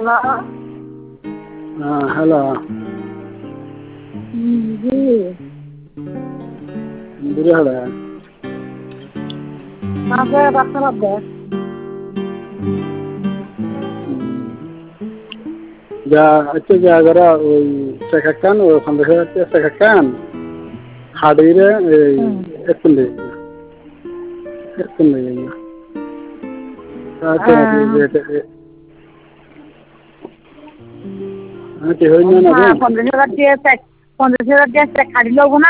Hello. জি বুড়ি হলে মাঝে বাচ্চারা দেখ যা হচ্ছে যে আগে ওই শেখাকান ওখান থেকে হচ্ছে শেখাকান হাড়িরে এই একটু লেগে পঞ্চাশ হাজার দিয়ে খাড়ি লব না